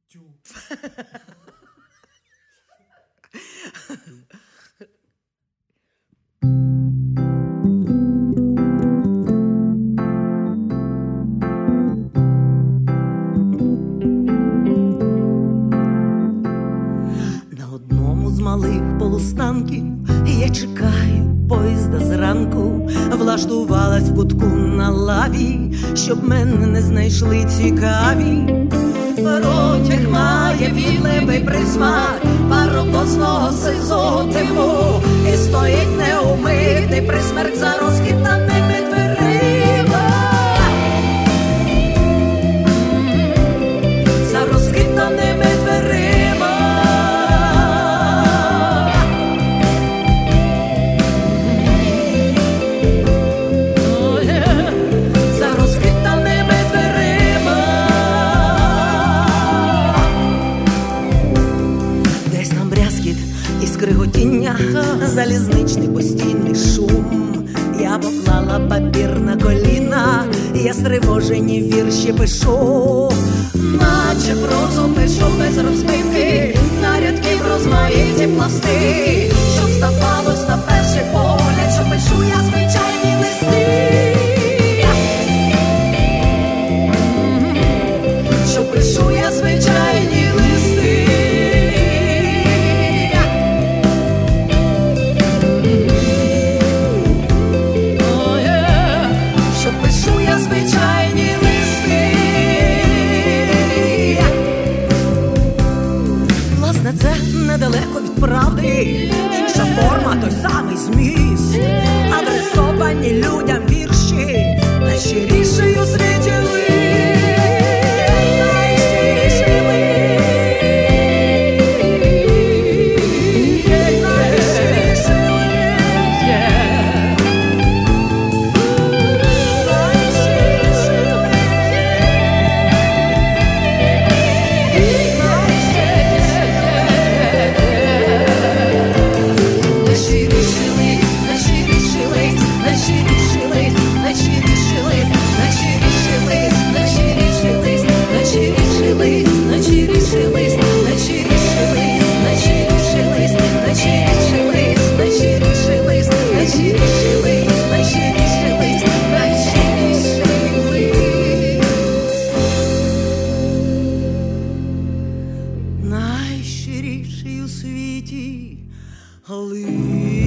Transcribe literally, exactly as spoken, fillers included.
Тю. На одному з малих полустанків я чекаю поїзда зранку, влаштувалась в кутку на лаві, щоб мене не знайшли цікаві. Протяг має вілливий присмак паровозного сизого диму, і стоїть неумитий присмерк за розхитаними дверима. За розхитаними дверима. За розхитаними дверима. Десь там брязкіт і скриготіння, залізничний постійний шум. Я поклала папір на коліна, я стривожені вірші пишу, наче прозу пишу без розбивки, на рядків розмаїті пласти, щоб здавалось на перший погляд, що пишу я звичайні листи. Що пишу я звичайні листи. Що пишу я звичайні листи. Власне, це недалеко від правди, інша форма, той самий зміст, адресовані людям вірші, найщиріший у світі лист. Найщиріший у світі лист.